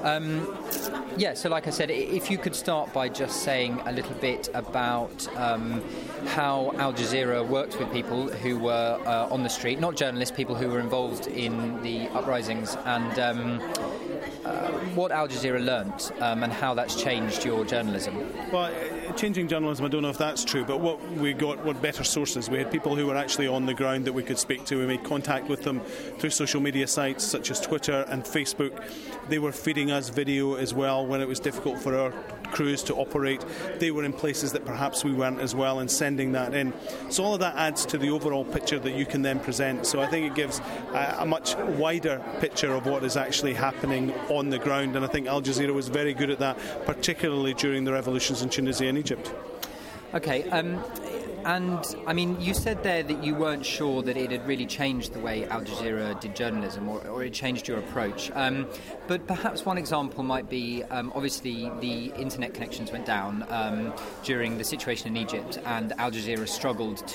So like I said, if you could start by just saying a little bit about how Al Jazeera worked with people who were on the street, not journalists, people who were involved in the uprisings, and what Al Jazeera learnt and how that's changed your journalism. Well, changing journalism, I don't know if that's true, but what we got were better sources. We had people who were actually on the ground that we could speak to. We made contact with them through social media sites such as Twitter and Facebook. They were feeding us video as well when it was difficult for our crews to operate. They were in places that perhaps we weren't as well, and sending that in. So all of that adds to the overall picture that you can then present. So I think it gives a much wider picture of what is actually happening on the ground, and I think Al Jazeera was very good at that, particularly during the revolutions in Tunisia and Egypt. Okay, and I mean, you said there that you weren't sure that it had really changed the way Al Jazeera did journalism, or it changed your approach. But perhaps one example might be, obviously, the internet connections went down during the situation in Egypt, and Al Jazeera struggled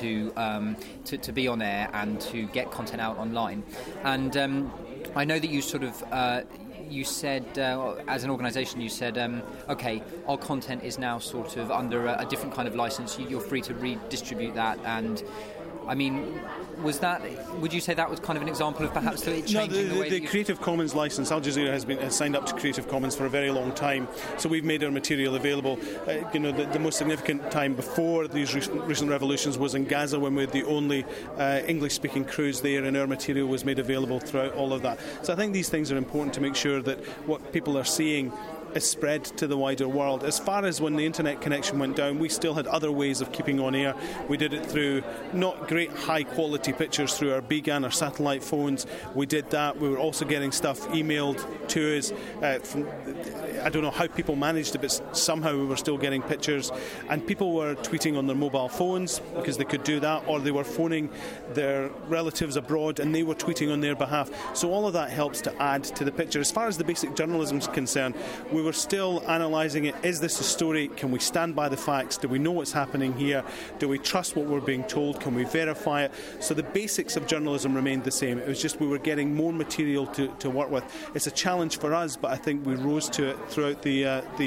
to be on air and to get content out online. And I know that you sort of... you said, as an organisation, you said, OK, our content is now sort of under a different kind of licence. You're free to redistribute that. And, I mean, would you say that was kind of an example of perhaps it changing the way the Creative Commons licence? Al Jazeera has signed up to Creative Commons for a very long time, so we've made our material available. The most significant time before these recent revolutions was in Gaza, when we had the only English-speaking crews there, and our material was made available throughout all of that. So I think these things are important to make sure that what people are seeing is spread to the wider world. As far as when the internet connection went down, we still had other ways of keeping on air. We did it through not great high quality pictures through our BGAN, our satellite phones. We did that. We were also getting stuff emailed to us from, I don't know how people managed it, but somehow we were still getting pictures, and people were tweeting on their mobile phones because they could do that, or they were phoning their relatives abroad and they were tweeting on their behalf. So all of that helps to add to the picture. As far as the basic journalism is concerned, we were still analysing it. Is this a story? Can we stand by the facts? Do we know what's happening here? Do we trust what we're being told? Can we verify it? So the basics of journalism remained the same. It was just we were getting more material to work with. It's a challenge for us, but I think we rose to it throughout the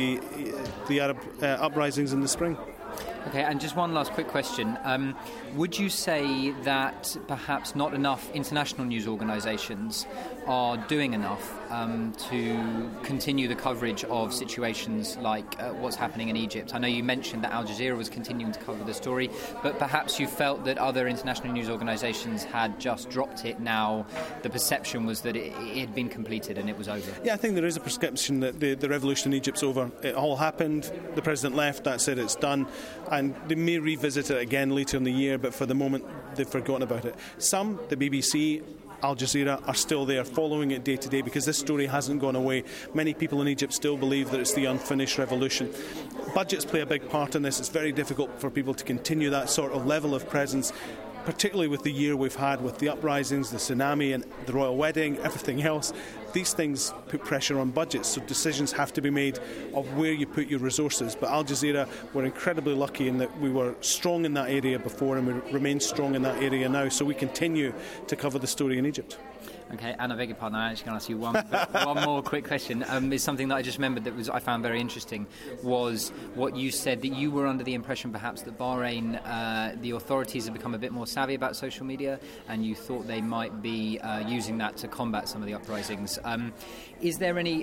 Arab uprisings in the spring. Okay, and just one last quick question. Would you say that perhaps not enough international news organisations are doing enough to continue the coverage of situations like what's happening in Egypt? I know you mentioned that Al Jazeera was continuing to cover the story, but perhaps you felt that other international news organisations had just dropped it now. The perception was that it had been completed and it was over. Yeah, I think there is a perception that the revolution in Egypt's over. It all happened, the president left, that's it, it's done, and they may revisit it again later in the year, but for the moment they've forgotten about it. Some, the BBC, Al Jazeera, are still there following it day to day because this story hasn't gone away. Many people in Egypt still believe that it's the unfinished revolution. Budgets play a big part in this. It's very difficult for people to continue that sort of level of presence, particularly with the year we've had with the uprisings, the tsunami and the royal wedding, everything else. These things put pressure on budgets, so decisions have to be made of where you put your resources. But Al Jazeera were incredibly lucky in that we were strong in that area before, and we remain strong in that area now, so we continue to cover the story in Egypt. Okay, and I beg your pardon, I'm actually going to ask you one more quick question. It's something that I just remembered that I found very interesting, was what you said, that you were under the impression perhaps that Bahrain, the authorities have become a bit more savvy about social media, and you thought they might be using that to combat some of the uprisings. Is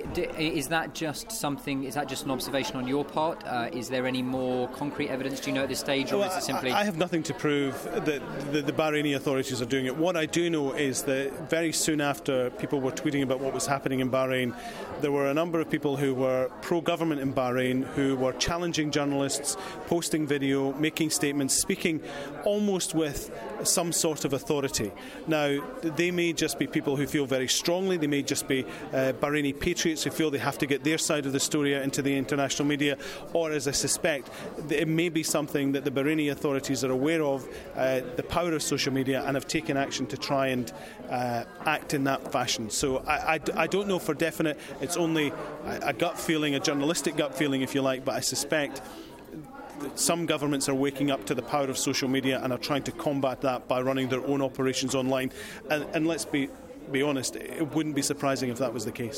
that just an observation on your part? Is there any more concrete evidence, do you know, at this stage, or is it simply... I have nothing to prove that the Bahraini authorities are doing it. What I do know is that very soon after people were tweeting about what was happening in Bahrain, there were a number of people who were pro-government in Bahrain who were challenging journalists, posting video, making statements, speaking almost with some sort of authority. Now, they may just be people who feel very strongly, they may just be Bahraini patriots who feel they have to get their side of the story out into the international media, or, as I suspect, it may be something that the Bahraini authorities are aware of, the power of social media, and have taken action to try and act in that fashion. So I don't know for definite. It's only a gut feeling, a journalistic gut feeling, if you like, but I suspect that some governments are waking up to the power of social media and are trying to combat that by running their own operations online. And let's be honest, it wouldn't be surprising if that was the case.